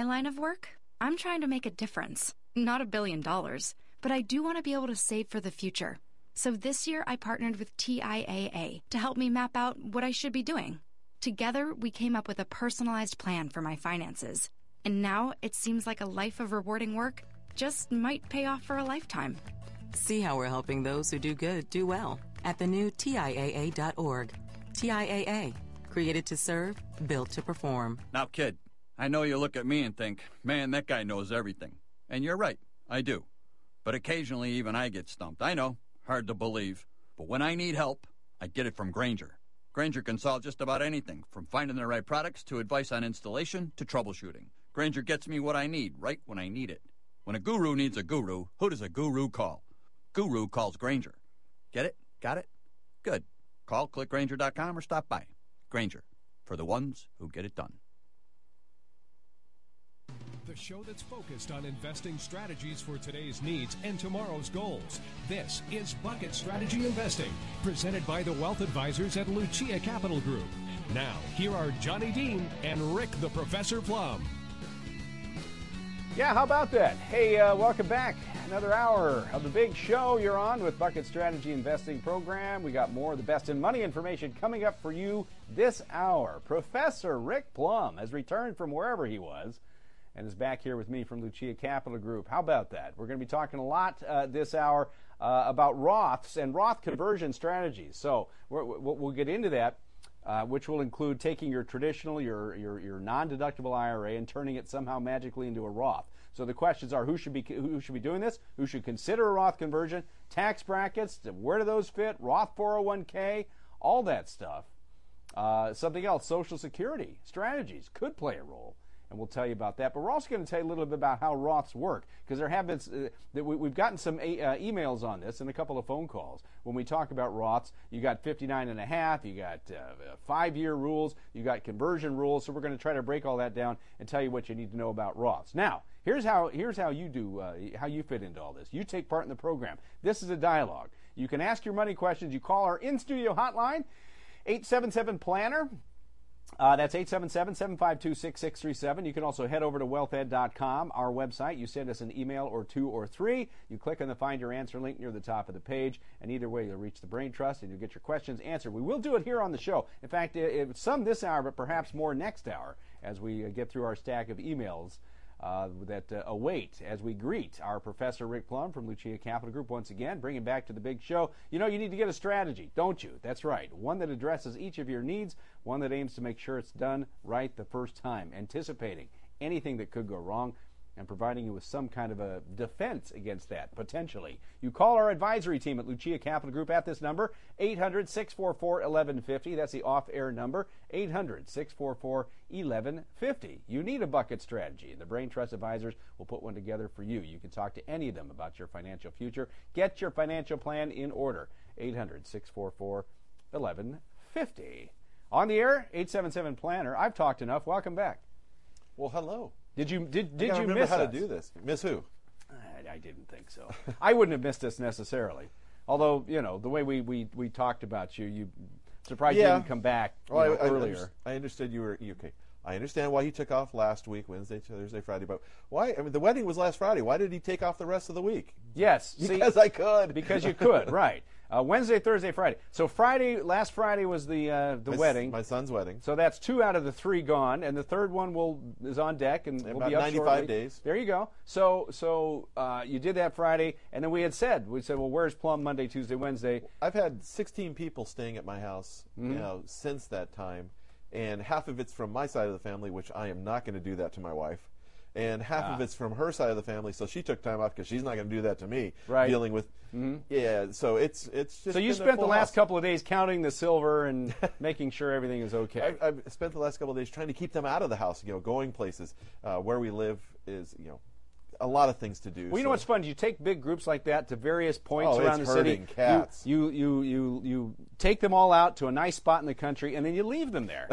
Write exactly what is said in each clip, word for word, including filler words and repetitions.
line of work, I'm trying to make a difference. Not a billion dollars, but I do want to be able to save for the future. So this year I partnered with T I A A to help me map out what I should be doing. Together, we came up with a personalized plan for my finances. And now it seems like a life of rewarding work just might pay off for a lifetime. See how we're helping those who do good do well at the new T I A A dot org. T I A A, created to serve, built to perform. Now, kid, I know you look at me and think, man, that guy knows everything. And you're right, I do. But occasionally even I get stumped. I know, hard to believe. But when I need help, I get it from Grainger. Grainger can solve just about anything, from finding the right products to advice on installation to troubleshooting. Grainger gets me what I need right when I need it. When a guru needs a guru, who does a guru call? Guru calls Grainger. Get it? Got it? Good. Call click grainger dot com or stop by. Grainger, for the ones who get it done. The show that's focused on investing strategies for today's needs and tomorrow's goals. This is Bucket Strategy Investing, presented by the Wealth Advisors at Lucia Capital Group. Now, here are Johnny Dean and Rick the Professor Plum. Yeah, how about that? Hey, uh, welcome back. Another hour of the big show you're on with Bucket Strategy Investing Program. We got more of the best in money information coming up for you this hour. Professor Rick Plum has returned from wherever he was and is back here with me from Lucia Capital Group. How about that? We're going to be talking a lot uh, this hour uh, about Roths and Roth conversion strategies. So we're, we'll get into that, uh, which will include taking your traditional, your, your, your non-deductible I R A and turning it somehow magically into a Roth. So the questions are, who should be who should be doing this? Who should consider a Roth conversion? Tax brackets, where do those fit? Roth four oh one k, all that stuff. Uh, something else, Social Security strategies could play a role, and we'll tell you about that. But we're also going to tell you a little bit about how Roths work, because there have been uh, that we, we've gotten some a, uh, emails on this and a couple of phone calls. When we talk about Roths, you got fifty-nine and a half, you got uh, five-year rules, you got conversion rules. So we're going to try to break all that down and tell you what you need to know about Roths. Now, Here's how, here's how you do, uh, how you fit into all this. You take part in the program. This is a dialogue. You can ask your money questions. You call our in-studio hotline, eight seven seven planner. Uh, that's eight seven seven, seven five two, six six three seven. You can also head over to wealth ed dot com, our website. You send us an email or two or three. You click on the Find Your Answer link near the top of the page, and either way you'll reach the Brain Trust and you'll get your questions answered. We will do it here on the show. In fact, it, it, some this hour, but perhaps more next hour as we uh, get through our stack of emails Uh, that uh, await as we greet our Professor Rick Plum from Lucia Capital Group once again, bringing back to the big show. You know, you need to get a strategy, don't you? That's right. One that addresses each of your needs, one that aims to make sure it's done right the first time, anticipating anything that could go wrong and providing you with some kind of a defense against that, potentially. You call our advisory team at Lucia Capital Group at this number, eight hundred, six four four, eleven fifty. That's the off-air number, eight hundred, six four four, eleven fifty. You need a bucket strategy, and the Brain Trust Advisors will put one together for you. You can talk to any of them about your financial future. Get your financial plan in order, eight hundred, six four four, eleven fifty. On the air, eight seven seven planner. I've talked enough. Welcome back. Well, hello. Did you did did I you remember miss how us? to do this? Miss who? I, I didn't think so. I wouldn't have missed us necessarily. Although, you know, the way we, we, we talked about you, you surprised yeah. you didn't come back you well, know, I, I earlier. Understood, I understood you were okay. I understand why he took off last week, Wednesday, Thursday, Friday, but why? I mean, the wedding was last Friday. Why did he take off the rest of the week? Yes, because see, I could. Because you could, right? Uh, Wednesday, Thursday, Friday. So Friday, last Friday was the uh, the my, wedding, my son's wedding. So that's two out of the three gone, and the third one will is on deck and will about be up ninety-five shortly. days. There you go. So so uh, you did that Friday, and then we had said we said, well, where's Plum Monday, Tuesday, Wednesday? I've had sixteen people staying at my house, mm-hmm. you know, since that time, and half of it's from my side of the family, which I am not going to do that to my wife. And half ah. of it's from her side of the family, so she took time off because she's not going to do that to me. Right. Dealing with, mm-hmm. yeah. So it's it's just. So you spent the last house. couple of days counting the silver and making sure everything is okay. I, I've spent the last couple of days trying to keep them out of the house. You know, going places. Uh, where we live is, you know, a lot of things to do. Well, you so. know what's fun? You take big groups like that to various points oh, around it's the city. Cats. You, you you you you take them all out to a nice spot in the country, and then you leave them there.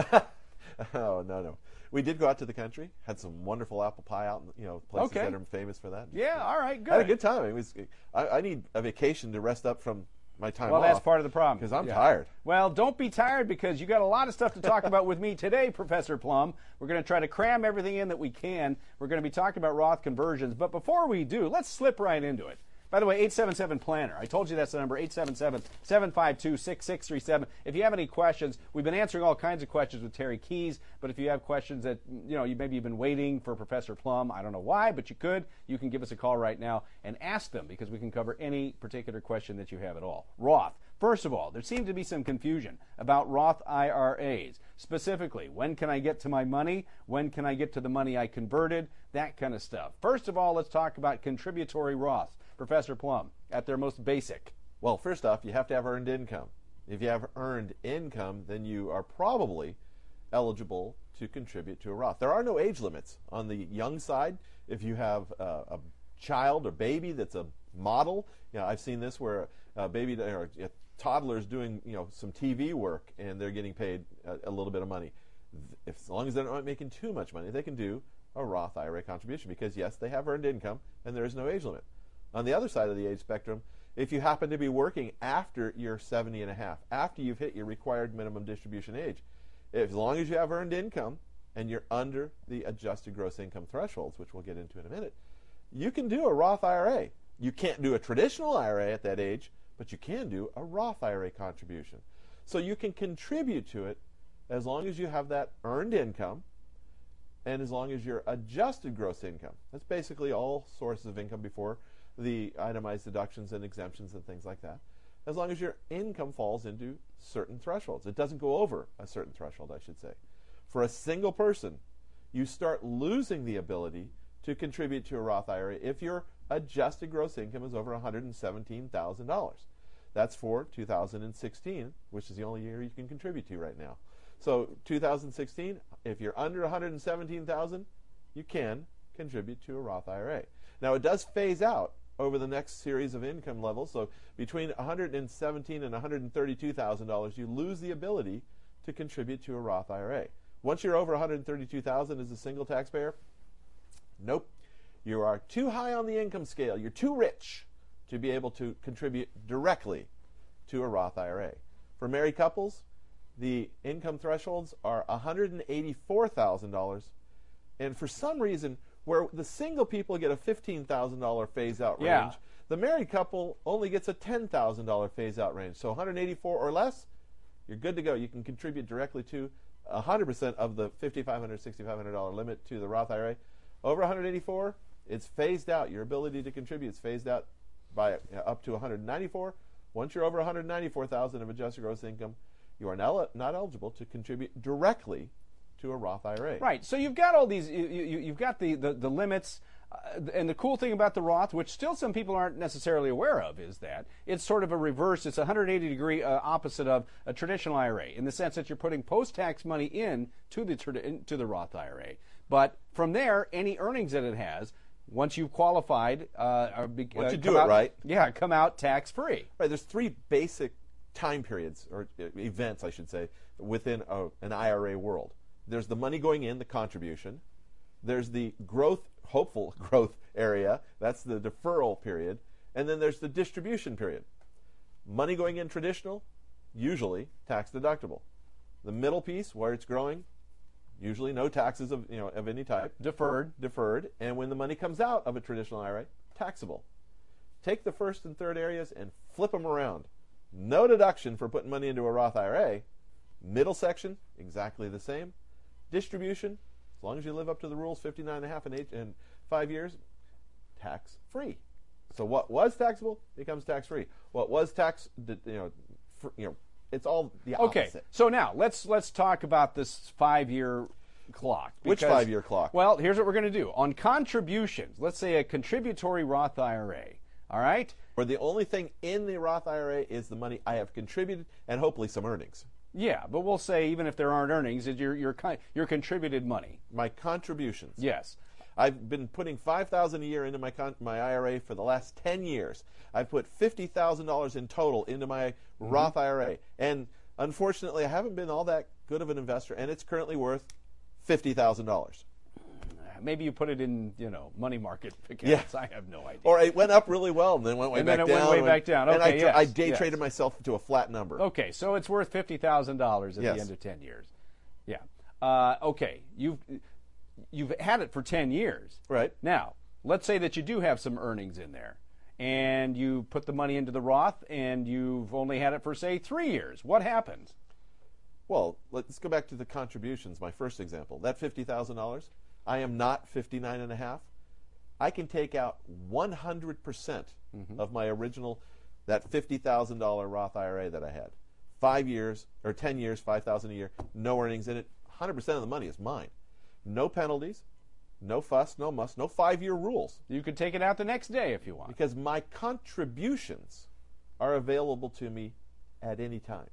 Oh no no. We did go out to the country, had some wonderful apple pie out, in, you know, places okay. that are famous for that. Yeah, all right, good. Had a good time. It was. I, I need a vacation to rest up from my time well, off. Well, that's part of the problem. Because I'm yeah. tired. Well, don't be tired because you got a lot of stuff to talk about with me today, Professor Plum. We're going to try to cram everything in that we can. We're going to be talking about Roth conversions. But before we do, let's slip right into it. By the way, eight seven seven planner. I told you that's the number, eight seven seven, seven five two, six six three seven. If you have any questions, we've been answering all kinds of questions with Terry Keys, but if you have questions that, you know, you maybe you've been waiting for Professor Plum, I don't know why, but you could, you can give us a call right now and ask them because we can cover any particular question that you have at all. Roth. First of all, there seems to be some confusion about Roth I R As. Specifically, when can I get to my money? When can I get to the money I converted? That kind of stuff. First of all, let's talk about contributory Roths. Professor Plum, at their most basic. Well, first off, you have to have earned income. If you have earned income, then you are probably eligible to contribute to a Roth. There are no age limits. On the young side, if you have uh, a child or baby that's a model, you know, I've seen this where a baby or a toddler is doing, you know, some T V work and they're getting paid a, a little bit of money. If, as long as they're not making too much money, they can do a Roth I R A contribution because, yes, they have earned income and there is no age limit. On the other side of the age spectrum, if you happen to be working after you're seventy and a half, after you've hit your required minimum distribution age, if, as long as you have earned income and you're under the adjusted gross income thresholds, which we'll get into in a minute, you can do a Roth I R A. You can't do a traditional I R A at that age, but you can do a Roth I R A contribution. So you can contribute to it as long as you have that earned income and as long as your adjusted gross income. That's basically all sources of income before the itemized deductions and exemptions and things like that, as long as your income falls into certain thresholds. It doesn't go over a certain threshold, I should say. For a single person, you start losing the ability to contribute to a Roth I R A if your adjusted gross income is over one hundred seventeen thousand dollars. That's for two thousand sixteen, which is the only year you can contribute to right now. So two thousand sixteen, if you're under one hundred seventeen thousand dollars, you can contribute to a Roth I R A. Now, it does phase out over the next series of income levels. So between one hundred seventeen thousand dollars and one hundred thirty-two thousand dollars, you lose the ability to contribute to a Roth I R A. Once you're over one hundred thirty-two thousand dollars as a single taxpayer, nope. You are too high on the income scale. You're too rich to be able to contribute directly to a Roth I R A. For married couples, the income thresholds are one hundred eighty-four thousand dollars, and for some reason, where the single people get a fifteen thousand dollars phase-out range, Yeah. the married couple only gets a ten thousand dollars phase-out range. So one hundred eighty-four or less, you're good to go. You can contribute directly to one hundred percent of the five thousand five hundred dollars, six thousand five hundred dollars limit to the Roth I R A. Over one hundred eighty-four, it's phased out. Your ability to contribute is phased out by uh, up to one hundred ninety-four. Once you're over one hundred ninety-four thousand dollars of adjusted gross income, you are now not eligible to contribute directly to a Roth I R A. Right. So you've got all these, you, you, you've got the, the, the limits. Uh, and the cool thing about the Roth, which still some people aren't necessarily aware of, is that it's sort of a reverse. It's a one hundred eighty degree uh, opposite of a traditional I R A in the sense that you're putting post-tax money in to the, to the Roth I R A. But from there, any earnings that it has, once you've qualified, uh, are be, once uh, you do out, it right, yeah, come out tax-free. Right. There's three basic time periods or uh, events, I should say, within a, an I R A world. There's the money going in, the contribution. There's the growth, hopeful growth area. That's the deferral period. And then there's the distribution period. Money going in traditional, usually tax deductible. The middle piece, where it's growing, usually no taxes of, you know, of any type. Deferred. Deferred. And when the money comes out of a traditional I R A, taxable. Take the first and third areas and flip them around. No deduction for putting money into a Roth I R A. Middle section, exactly the same. Distribution, as long as you live up to the rules, fifty-nine and a half in, eight, in five years, tax-free. So what was taxable becomes tax-free. What was tax, you know, for, you know, it's all the opposite. Okay, so now let's let's talk about this five-year clock. Which because- five-year clock? Well, here's what we're going to do. On contributions, let's say a contributory Roth I R A, all right? Where the only thing in the Roth I R A is the money I have contributed and hopefully some earnings. Yeah, but we'll say even if there aren't earnings, it's your your con- your contributed money. My contributions. Yes. I've been putting five thousand dollars a year into my con- my I R A for the last ten years. I've put fifty thousand dollars in total into my mm-hmm. Roth I R A. And unfortunately, I haven't been all that good of an investor, and it's currently worth fifty thousand dollars. maybe you put it in, you know, money market accounts. Yeah. I have no idea. Or it went up really well and then went way And back then it down. went way back down. And I, Okay, tra- yes, I day yes. traded myself to a flat number. Okay, so it's worth fifty thousand dollars at Yes. the end of ten years. Yeah. Uh, okay, you've you've had it for ten years. Right. Now, let's say that you do have some earnings in there, and you put the money into the Roth, and you've only had it for, say, three years. What happens? Well, let's go back to the contributions, my first example. That fifty thousand dollars, I am not fifty-nine and a half. I can take out one hundred percent mm-hmm. of my original, that fifty thousand dollars Roth I R A that I had. Five years, or ten years, five thousand dollars a year, no earnings in it. one hundred percent of the money is mine. No penalties, no fuss, no muss, no five-year rules. You could take it out the next day if you want. Because my contributions are available to me at any time,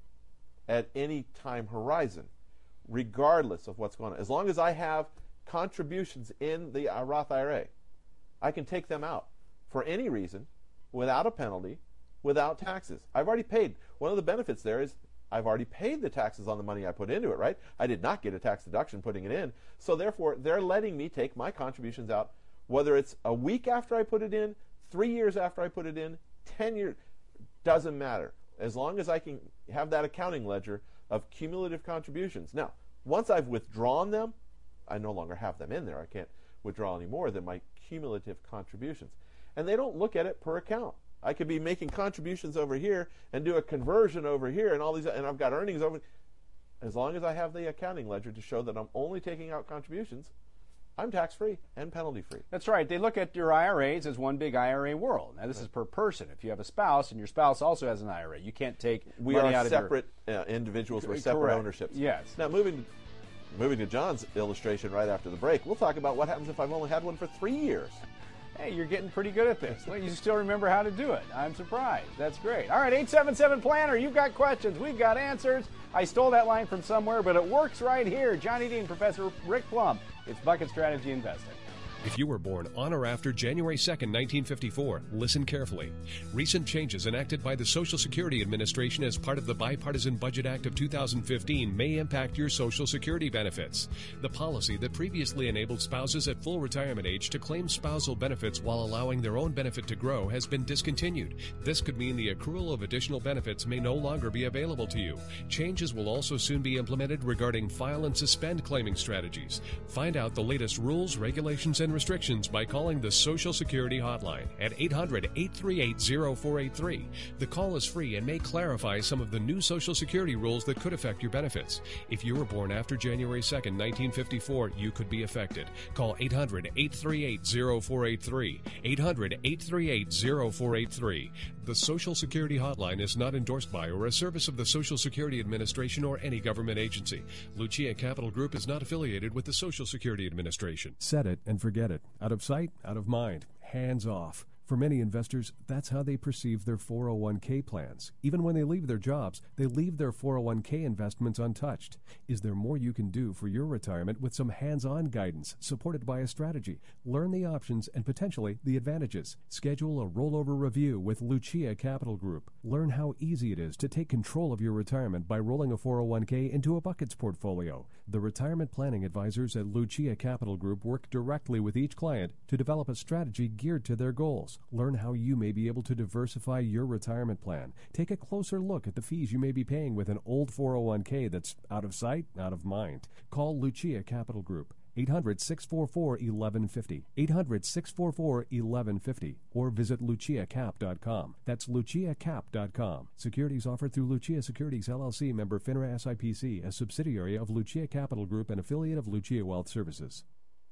at any time horizon, regardless of what's going on. As long as I have contributions in the Roth I R A, I can take them out for any reason, without a penalty, without taxes. I've already paid. One of the benefits there is I've already paid the taxes on the money I put into it, right? I did not get a tax deduction putting it in. So therefore, they're letting me take my contributions out, whether it's a week after I put it in, three years after I put it in, ten years, doesn't matter. As long as I can have that accounting ledger of cumulative contributions. Now, once I've withdrawn them, I no longer have them in there. I can't withdraw any more than my cumulative contributions. And they don't look at it per account. I could be making contributions over here and do a conversion over here and all these, and I've got earnings over. As long as I have the accounting ledger to show that I'm only taking out contributions, I'm tax-free and penalty-free. That's right. They look at your I R As as one big I R A world. Now, this right. is per person. If you have a spouse and your spouse also has an I R A, you can't take we money are out separate of your... uh, individuals with separate Correct. ownerships. Yes. Now, moving to, moving to John's illustration right after the break, we'll talk about what happens if I've only had one for three years. Hey, you're getting pretty good at this. You still remember how to do it. I'm surprised. That's great. All right, eight seven seven planner, you've got questions. We've got answers. I stole that line from somewhere, but it works right here. Johnny Dean, Professor Rick Plum. It's Bucket Strategy Investing. If you were born on or after January second, nineteen fifty-four, listen carefully. Recent changes enacted by the Social Security Administration as part of the Bipartisan Budget Act of two thousand fifteen may impact your Social Security benefits. The policy that previously enabled spouses at full retirement age to claim spousal benefits while allowing their own benefit to grow has been discontinued. This could mean the accrual of additional benefits may no longer be available to you. Changes will also soon be implemented regarding file and suspend claiming strategies. Find out the latest rules, regulations, and restrictions by calling the Social Security Hotline at eight hundred, eight three eight, zero four eight three. The call is free and may clarify some of the new Social Security rules that could affect your benefits. If you were born after January second, nineteen fifty-four, you could be affected. Call eight hundred, eight three eight, zero four eight three. eight hundred, eight three eight, zero four eight three. The Social Security Hotline is not endorsed by or a service of the Social Security Administration or any government agency. Lucia Capital Group is not affiliated with the Social Security Administration. Set it and forget it. Out of sight, out of mind. Hands off. For many investors, that's how they perceive their four oh one k plans. Even when they leave their jobs, they leave their four oh one k investments untouched. Is there more you can do for your retirement with some hands-on guidance supported by a strategy? Learn the options and potentially the advantages. Schedule a rollover review with Lucia Capital Group. Learn how easy it is to take control of your retirement by rolling a four oh one k into a buckets portfolio. The retirement planning advisors at Lucia Capital Group work directly with each client to develop a strategy geared to their goals. Learn how you may be able to diversify your retirement plan. Take a closer look at the fees you may be paying with an old four oh one k that's out of sight, out of mind. Call Lucia Capital Group. eight hundred, six four four, eleven fifty. eight hundred, six four four, eleven fifty. Or visit lucia cap dot com. That's lucia cap dot com. Securities offered through Lucia Securities, L L C, member FINRA S I P C, a subsidiary of Lucia Capital Group and affiliate of Lucia Wealth Services.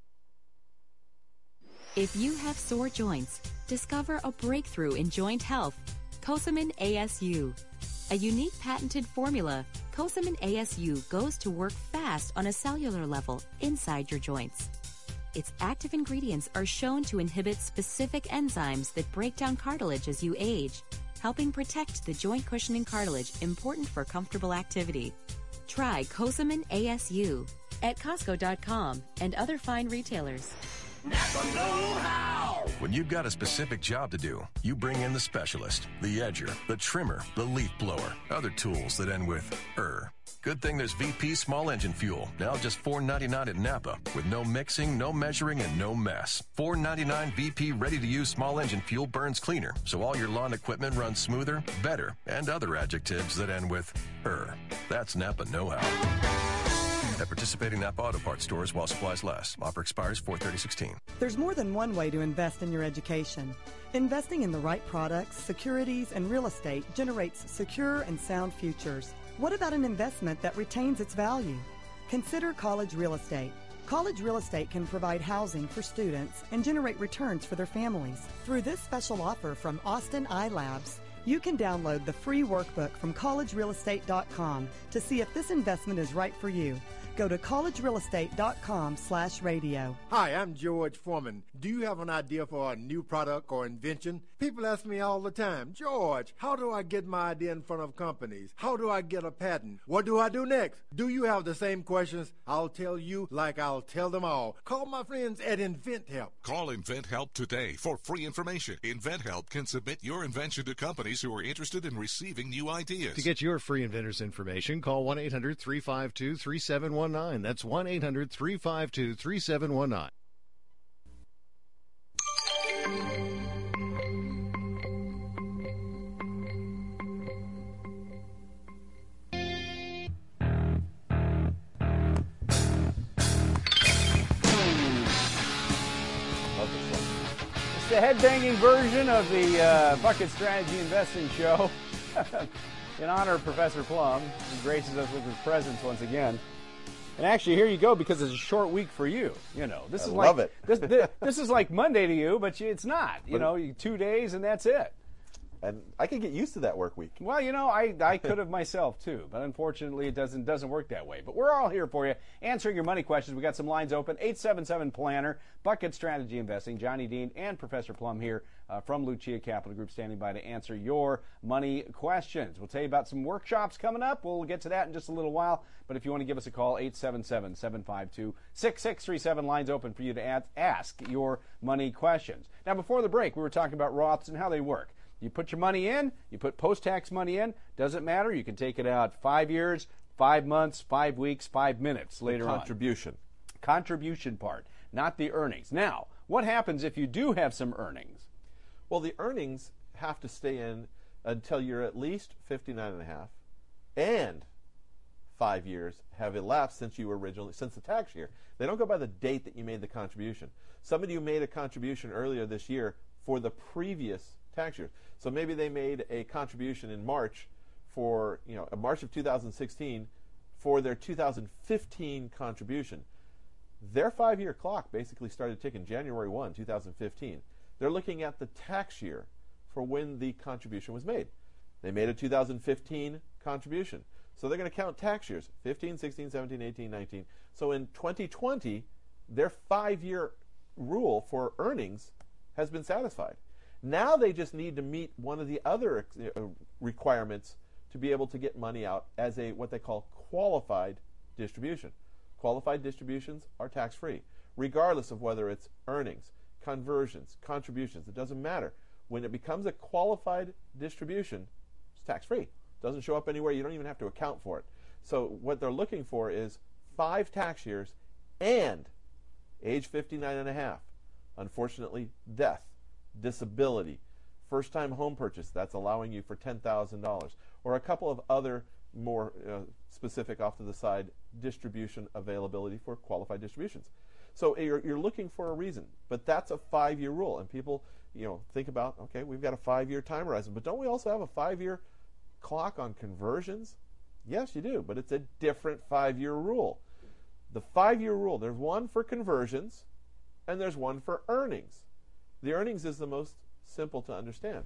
If you have sore joints, discover a breakthrough in joint health. Cosamin A S U. A unique patented formula, Cosamin A S U goes to work fast on a cellular level inside your joints. Its active ingredients are shown to inhibit specific enzymes that break down cartilage as you age, helping protect the joint cushioning cartilage important for comfortable activity. Try Cosamin A S U at Costco dot com and other fine retailers. Napa know-how. When you've got a specific job to do, you bring in the specialist, the edger, the trimmer, the leaf blower, other tools that end with er. Good thing there's V P small engine fuel, now just four ninety-nine at Napa, with no mixing, no measuring, and no mess. four ninety-nine V P ready-to-use small engine fuel burns cleaner, so all your lawn equipment runs smoother, better, and other adjectives that end with er. That's Napa know-how. At participating Napa Auto Parts stores while supplies last. Offer expires four thirty sixteen. There's more than one way to invest in your education. Investing in the right products, securities, and real estate generates secure and sound futures. What about an investment that retains its value? Consider college real estate. College real estate can provide housing for students and generate returns for their families. Through this special offer from Austin iLabs, you can download the free workbook from college real estate dot com to see if this investment is right for you. Go to college real estate dot com slash radio. Hi, I'm George Foreman. Do you have an idea for a new product or invention? People ask me all the time, George, how do I get my idea in front of companies? How do I get a patent? What do I do next? Do you have the same questions? I'll tell you like I'll tell them all. Call my friends at InventHelp. Call InventHelp today for free information. InventHelp can submit your invention to companies who are interested in receiving new ideas. To get your free inventor's information, call one eight hundred three five two three seven one nine. That's one eight hundred three five two three seven one nine. It's the head-banging version of the uh, Bucket Strategy Investing Show. In honor of Professor Plum, who graces us with his presence once again. And actually, here you go, because it's a short week for you. You know, this I is love like it. this, this. This is like Monday to you, but it's not. You But know, you, two days and that's it. And I can get used to that work week. Well, you know, I, I could have myself too, but unfortunately, it doesn't doesn't work that way. But we're all here for you, answering your money questions. We got some lines open. eight seven seven Planner, Bucket Strategy Investing. Johnny Dean and Professor Plum here uh, from Lucia Capital Group, standing by to answer your money questions. We'll tell you about some workshops coming up. We'll get to that in just a little while. But if you want to give us a call, eight seven seven, seven five two, six six three seven. Lines open for you to add, ask your money questions. Now, before the break, we were talking about Roths and how they work. You put your money in, you put post-tax money in, doesn't matter. You can take it out five years, five months, five weeks, five minutes later the on. Contribution. Contribution part, not the earnings. Now, what happens if you do have some earnings? Well, the earnings have to stay in until you're at least fifty-nine and a half, and five years have elapsed since you were originally, since the tax year. They don't go by the date that you made the contribution. Somebody who made a contribution earlier this year for the previous tax year. So maybe they made a contribution in March for, you know, March of two thousand sixteen for their two thousand fifteen contribution. Their five-year clock basically started ticking January first, two thousand fifteen. They're looking at the tax year for when the contribution was made. They made a two thousand fifteen contribution. So they're going to count tax years, fifteen, sixteen, seventeen, eighteen, nineteen. So in twenty twenty, their five-year rule for earnings has been satisfied. Now they just need to meet one of the other requirements to be able to get money out as a what they call qualified distribution. Qualified distributions are tax-free, regardless of whether it's earnings, conversions, contributions. It doesn't matter. When it becomes a qualified distribution, it's tax-free. It doesn't show up anywhere. You don't even have to account for it. So what they're looking for is five tax years and age fifty-nine and a half. Unfortunately, death, disability, first-time home purchase, that's allowing you for ten thousand dollars, or a couple of other more uh, specific off to the side distribution availability for qualified distributions. So you're, you're looking for a reason, but that's a five-year rule, and people, you know, think about, okay, we've got a five-year time horizon, but don't we also have a five-year clock on conversions? Yes, you do, but it's a different five-year rule. The five-year rule, there's one for conversions, and there's one for earnings. The earnings is the most simple to understand.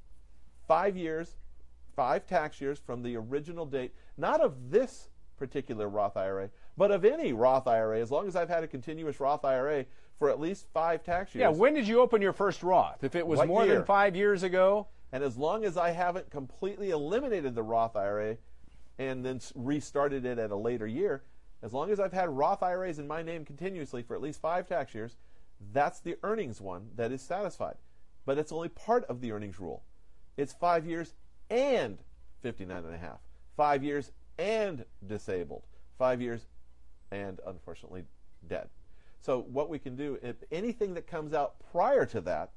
Five years, five tax years from the original date, not of this particular Roth I R A, but of any Roth I R A, as long as I've had a continuous Roth I R A for at least five tax years. Yeah, when did you open your first Roth? If it was What more year? than five years ago? And as long as I haven't completely eliminated the Roth I R A and then restarted it at a later year, as long as I've had Roth I R As in my name continuously for at least five tax years, that's the earnings one that is satisfied. But it's only part of the earnings rule. It's five years and fifty-nine and a half. Five years and disabled. Five years and, unfortunately, dead. So what we can do, if anything that comes out prior to that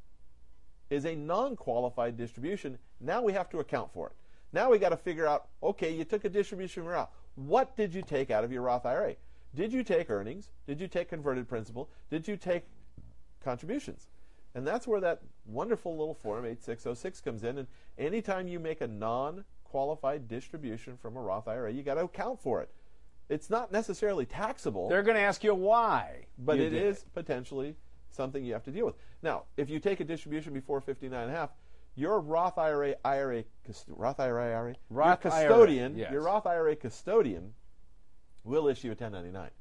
is a non-qualified distribution, now we have to account for it. Now we got to figure out, okay, you took a distribution from Roth. What did you take out of your Roth I R A? Did you take earnings? Did you take converted principal? Did you take contributions? And that's where that wonderful little form eighty-six oh six comes in. And anytime you make a non-qualified distribution from a Roth I R A, you got to account for it. It's not necessarily taxable. They're going to ask you why. But you it did is it. potentially something you have to deal with. Now, if you take a distribution before fifty-nine and a half, your Roth I R A, I R A, Roth I R A, I R A, Roth your custodian, I R A, yes. your Roth I R A custodian will issue a ten ninety-nine.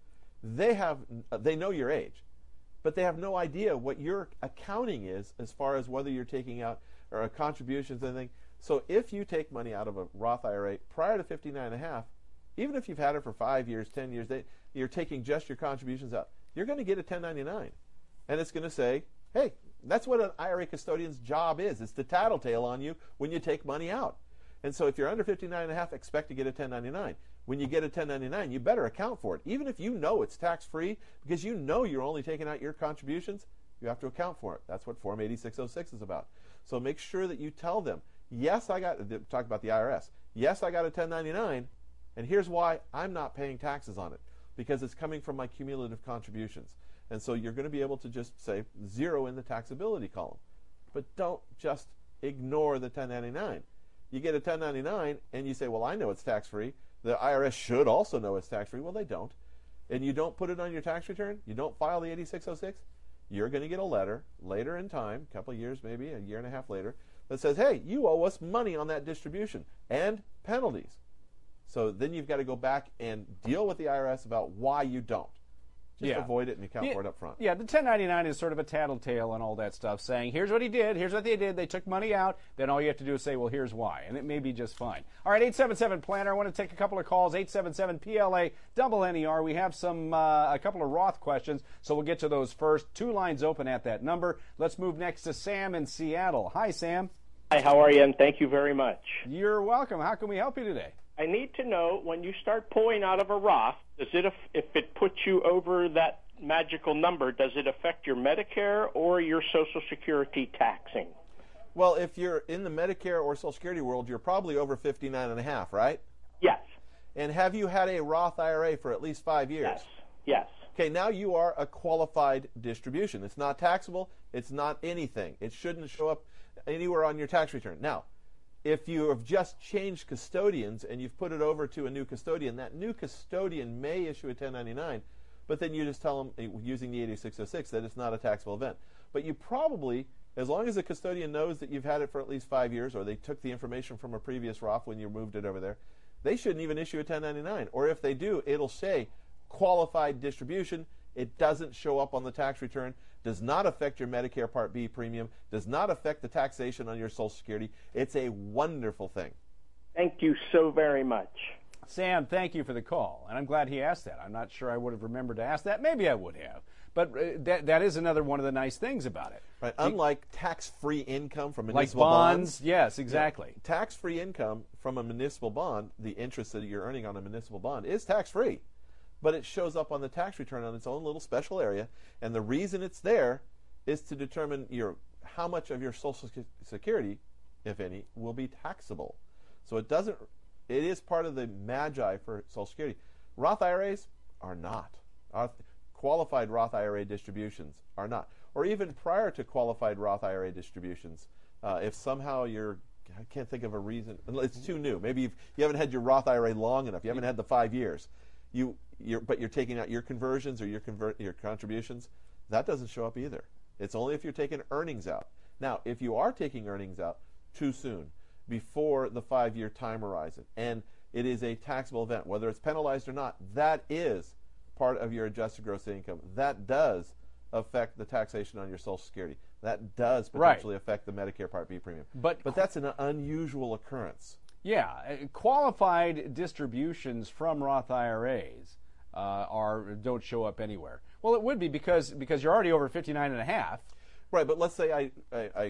They have, they know your age, but they have no idea what your accounting is as far as whether you're taking out or contributions, anything. So if you take money out of a Roth I R A prior to fifty-nine and a half, even if you've had it for five years, ten years, they, you're taking just your contributions out, you're going to get a ten ninety-nine. And it's going to say, hey, that's what an I R A custodian's job is. It's to tattletale on you when you take money out. And so if you're under fifty-nine and a half, expect to get a ten ninety-nine. When you get a ten ninety-nine, you better account for it. Even if you know it's tax-free, because you know you're only taking out your contributions, you have to account for it. That's what Form eighty-six oh six is about. So make sure that you tell them, yes, I got, talk about the I R S, yes, I got a ten ninety-nine, and here's why I'm not paying taxes on it, because it's coming from my cumulative contributions. And so you're going to be able to just say zero in the taxability column. But don't just ignore the ten ninety-nine. You get a ten ninety-nine and you say, well, I know it's tax-free. The I R S should also know it's tax-free. Well, they don't. And you don't put it on your tax return, you don't file the eighty-six oh six, you're going to get a letter later in time, a couple of years maybe, a year and a half later, that says, hey, you owe us money on that distribution and penalties. So then you've got to go back and deal with the I R S about why you don't. Just Yeah. avoid it and account Yeah, for it up front. Yeah, the ten ninety-nine is sort of a tattletale and all that stuff, saying, here's what he did, here's what they did, they took money out, then all you have to do is say, well, here's why, and it may be just fine. All right, eight seven seven planner, I want to take a couple of calls, eight seven seven P L A, double N E R. We have some, uh, a couple of Roth questions, so we'll get to those first. Two lines open at that number. Let's move next to Sam in Seattle. Hi, Sam. Hi, how are you, and thank you very much. You're welcome. How can we help you today? I need to know, when you start pulling out of a Roth, does it, if, if it puts you over that magical number, does it affect your Medicare or your Social Security taxing? Well, if you're in the Medicare or Social Security world, you're probably over fifty-nine and a half, right? Yes. And have you had a Roth I R A for at least five years? Yes. Yes. Okay, now you are a qualified distribution. It's not taxable. It's not anything. It shouldn't show up anywhere on your tax return. Now, if you have just changed custodians and you've put it over to a new custodian, that new custodian may issue a ten ninety-nine, but then you just tell them, using the eighty-six oh six, that it's not a taxable event. But you probably, as long as the custodian knows that you've had it for at least five years, or they took the information from a previous Roth when you moved it over there, they shouldn't even issue a ten ninety-nine. Or if they do, it'll say qualified distribution. It doesn't show up on the tax return, does not affect your Medicare Part B premium, does not affect the taxation on your Social Security. It's a wonderful thing. Thank you so very much. Sam, thank you for the call, and I'm glad he asked that. I'm not sure I would have remembered to ask that. Maybe I would have. But uh, that that is another one of the nice things about it. Right. Unlike tax-free income from Like municipal bonds, yes, exactly. Yeah, tax-free income from a municipal bond, the interest that you're earning on a municipal bond, is tax-free. But it shows up on the tax return on its own little special area, and the reason it's there is to determine your how much of your Social Security, if any, will be taxable. So it doesn't. It is part of the magi for Social Security. Roth I R As are not. Our qualified Roth I R A distributions are not. Or even prior to qualified Roth I R A distributions, uh, if somehow you're, I can't think of a reason, it's too new. Maybe you've, you haven't had your Roth I R A long enough. You haven't had the five years. You, you're, but you're taking out your conversions or your, convert, your contributions. That doesn't show up either. It's only if you're taking earnings out. Now, if you are taking earnings out too soon, before the five-year time horizon, and it is a taxable event, whether it's penalized or not, that is part of your adjusted gross income. That does affect the taxation on your Social Security. That does potentially right. affect the Medicare Part B premium. But, but that's an unusual occurrence. Yeah, qualified distributions from Roth I R As uh, are don't show up anywhere. Well, it would be because because you're already over fifty-nine and a half. Right, but let's say I, I, I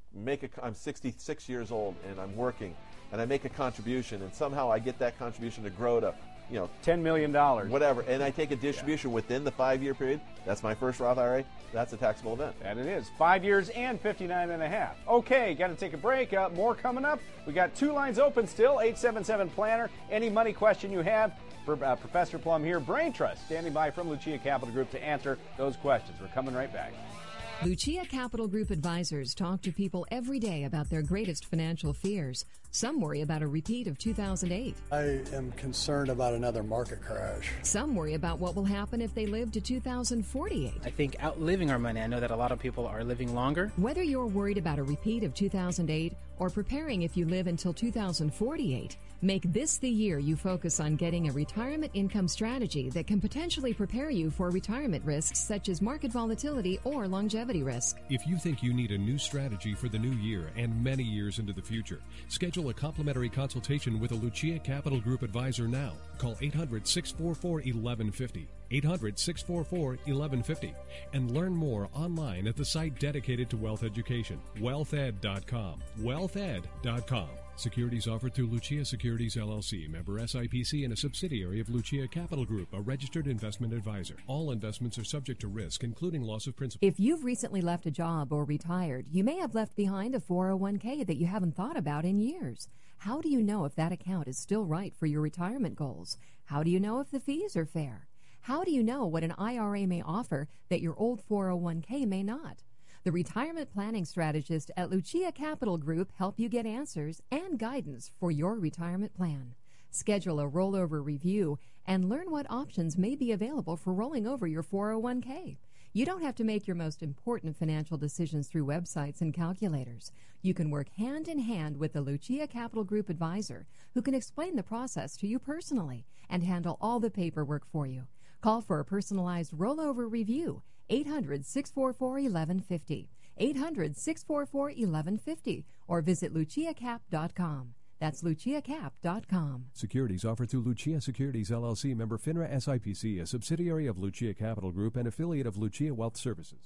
make a, I'm sixty-six years old and I'm working and I make a contribution and somehow I get that contribution to grow to, you know, ten million dollars. Whatever, and I take a distribution yeah. within the five-year period, that's my first Roth I R A, that's a taxable event. That it is. Five years and fifty-nine and a half. Okay, got to take a break. Uh, more coming up. We got two lines open still, eight seven seven planner. Any money question you have, for, uh, Professor Plum here, Brain Trust, standing by from Lucia Capital Group to answer those questions. We're coming right back. Lucia Capital Group advisors talk to people every day about their greatest financial fears. Some worry about a repeat of two thousand eight. I am concerned about another market crash. Some worry about what will happen if they live to two thousand forty-eight. I think outliving our money. I know that a lot of people are living longer. Whether you're worried about a repeat of two thousand eight or preparing if you live until two thousand forty-eight, make this the year you focus on getting a retirement income strategy that can potentially prepare you for retirement risks such as market volatility or longevity risk. If you think you need a new strategy for the new year and many years into the future, schedule a complimentary consultation with a Lucia Capital Group advisor now. Call eight hundred, six four four, eleven fifty. eight hundred, six four four, eleven fifty. And learn more online at the site dedicated to wealth education, wealth ed dot com. wealth ed dot com. Securities offered through Lucia Securities, L L C, member S I P C and a subsidiary of Lucia Capital Group, a registered investment advisor. All investments are subject to risk, including loss of principal. If you've recently left a job or retired, you may have left behind a four oh one k that you haven't thought about in years. How do you know if that account is still right for your retirement goals? How do you know if the fees are fair? How do you know what an I R A may offer that your old four oh one k may not? The retirement planning strategist at Lucia Capital Group help you get answers and guidance for your retirement plan. Schedule a rollover review and learn what options may be available for rolling over your four oh one k. You don't have to make your most important financial decisions through websites and calculators. You can work hand in hand with the Lucia Capital Group advisor who can explain the process to you personally and handle all the paperwork for you. Call for a personalized rollover review. eight hundred, six four four, eleven fifty. eight hundred, six four four, eleven fifty. Or visit lucia cap dot com. That's lucia cap dot com. Securities offered through Lucia Securities, L L C, member FINRA S I P C, a subsidiary of Lucia Capital Group and affiliate of Lucia Wealth Services.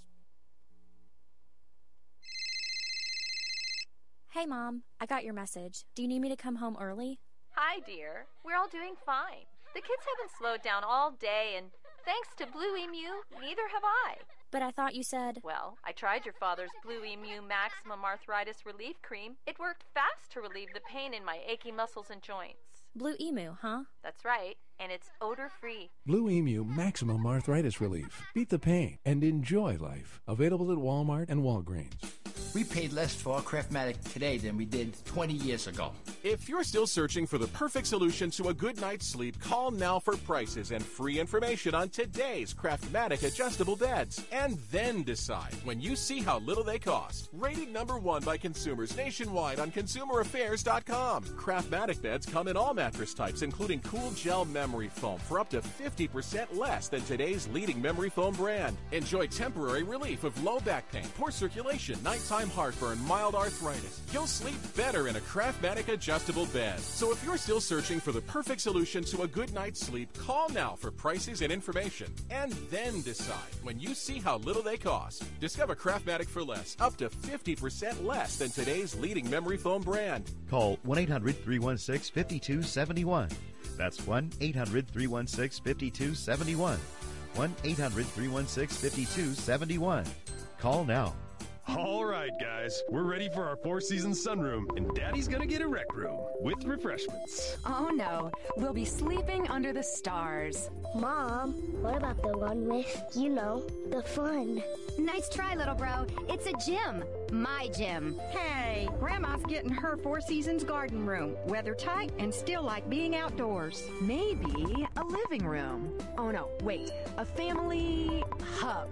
Hey, Mom. I got your message. Do you need me to come home early? Hi, dear. We're all doing fine. The kids haven't slowed down all day, and thanks to Blue Emu, neither have I. But I thought you said... Well, I tried your father's Blue Emu Maximum Arthritis Relief Cream. It worked fast to relieve the pain in my achy muscles and joints. Blue Emu, huh? That's right, and it's odor-free. Blue Emu Maximum Arthritis Relief. Beat the pain and enjoy life. Available at Walmart and Walgreens. We paid less for our Craftmatic today than we did twenty years ago. If you're still searching for the perfect solution to a good night's sleep, call now for prices and free information on today's Craftmatic adjustable beds. And then decide when you see how little they cost. Rated number one by consumers nationwide on consumer affairs dot com. Craftmatic beds come in all mattress types, including cool gel memory foam for up to fifty percent less than today's leading memory foam brand. Enjoy temporary relief of low back pain, poor circulation, nighttime heartburn, mild arthritis. You'll sleep better in a Craftmatic adjustable bed. So if you're still searching for the perfect solution to a good night's sleep, call now for prices and information. And then decide when you see how little they cost. Discover Craftmatic for less, up to fifty percent less than today's leading memory foam brand. Call one eight hundred, three one six, five two seven one. That's one eight hundred, three one six, five two seven one. one eight hundred, three one six, five two seven one. Call now. All right, guys, we're ready for our Four Seasons sunroom, and Daddy's gonna get a rec room with refreshments. Oh no, we'll be sleeping under the stars. Mom, what about the one with, you know, the fun? Nice try, little bro. It's a gym. My gym. Hey, Grandma's getting her Four Seasons garden room. Weather tight and still like being outdoors. Maybe a living room. Oh no, wait, a family hub.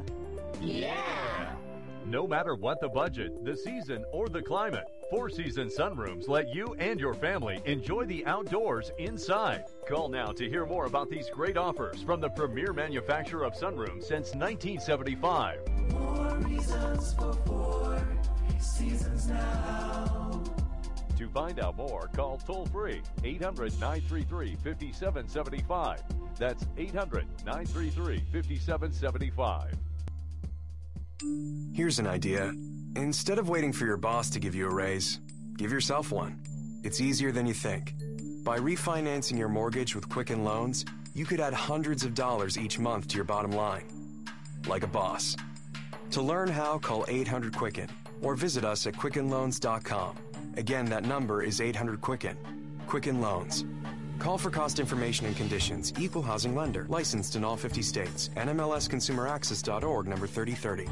Yeah! No matter what the budget, the season, or the climate, Four Seasons Sunrooms let you and your family enjoy the outdoors inside. Call now to hear more about these great offers from the premier manufacturer of sunrooms since nineteen seventy-five. More reasons for Four Seasons now. To find out more, call toll-free eight hundred, nine three three, five seven seven five. That's eight hundred, nine three three, five seven seven five. Here's an idea. Instead of waiting for your boss to give you a raise, give yourself one. It's easier than you think. By refinancing your mortgage with Quicken Loans, you could add hundreds of dollars each month to your bottom line. Like a boss. To learn how, call eight hundred Quicken or visit us at quicken loans dot com. Again, that number is eight hundred Quicken. Quicken Loans. Call for cost information and conditions. Equal housing lender. Licensed in all fifty states. N M L S consumer access dot org, number thirty thirty.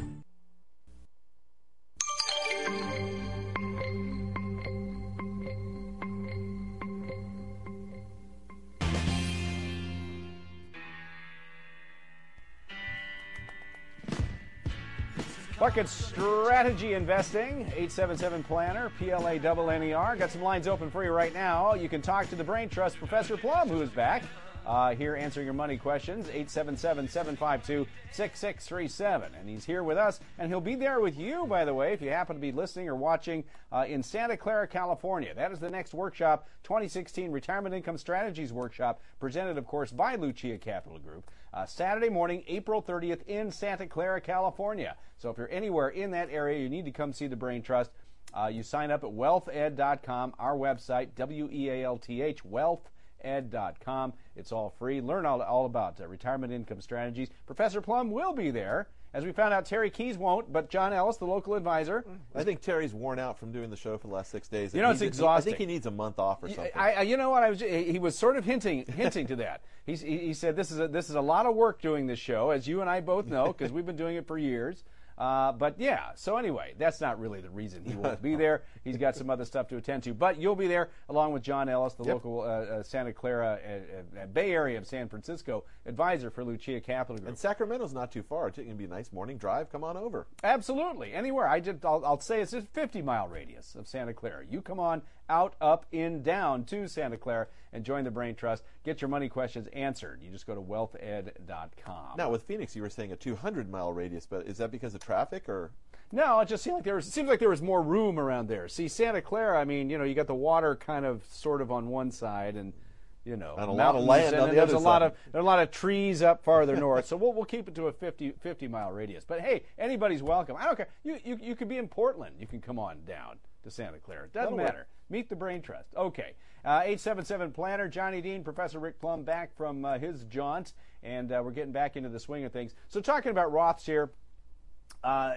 Bucket Strategy Investing, eight seven seven Planner, P L A N N E R. Got some lines open for you right now. You can talk to the Brain Trust Professor Plum, who is back uh, here answering your money questions, eight seven seven, seven five two, six six three seven. And he's here with us, and he'll be there with you, by the way, if you happen to be listening or watching uh, in Santa Clara, California. That is the next workshop, twenty sixteen Retirement Income Strategies Workshop, presented, of course, by Lucia Capital Group. Uh, Saturday morning, April thirtieth in Santa Clara, California. So if you're anywhere in that area, you need to come see the Brain Trust. Uh, you sign up at wealth ed dot com, our website, W E A L T H, wealth ed dot com. It's all free. Learn all, all about uh, retirement income strategies. Professor Plum will be there. As we found out, Terry Keys won't, but John Ellis, the local advisor. I think Terry's worn out from doing the show for the last six days. You know, it's he, exhausting. I think he needs a month off or something. I, I, you know what? I was. He was sort of hinting, hinting to that. He's, he, he said, "This is a, this is a lot of work doing this show, as you and I both know, because we've been doing it for years." Uh, but yeah, so anyway, that's not really the reason he won't be there. He's got some other stuff to attend to. But you'll be there along with John Ellis, the yep. local uh, uh, Santa Clara, uh, uh, Bay Area of San Francisco advisor for Lucia Capital Group. And Sacramento's not too far. It's going to be a nice morning drive. Come on over. Absolutely. Anywhere. I just, I'll, I'll say it's just fifty mile radius of Santa Clara. You come on out, up, in, down to Santa Clara and join the Brain Trust. Get your money questions answered. You just go to wealth ed dot com. Now, with Phoenix, you were saying a two hundred mile radius, but is that because of traffic or? No, it just seemed like there was, it seems like there was more room around there. See, Santa Clara, I mean, you know, you got the water kind of sort of on one side and, you know, and a lot of land and on the there's other a lot side. of there's a lot of trees up farther north. So we'll we'll keep it to a fifty, fifty mile radius. But hey, anybody's welcome. I don't care. You you you could be in Portland. You can come on down to Santa Clara. It doesn't That'll matter. work. Meet the Brain Trust. Okay. Uh, eight seven seven Planner, Johnny Dean, Professor Rick Plum back from uh, his jaunt, and uh, we're getting back into the swing of things. So talking about Roths here, uh,